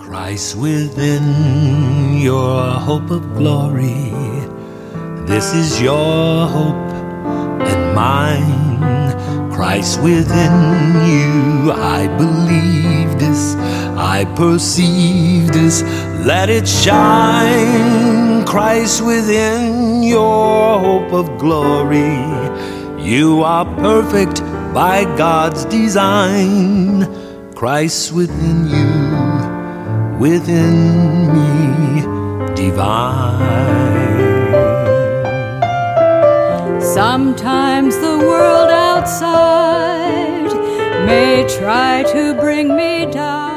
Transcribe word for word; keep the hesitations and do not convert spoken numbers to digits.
Christ within, your hope of glory. This is your hope and mine. Christ within you, I believe this, I perceive this, let it shine. Christ within, your hope of glory. You are perfect by God's design. Christ within you, within me, divine. Sometimes the world outside may try to bring me down.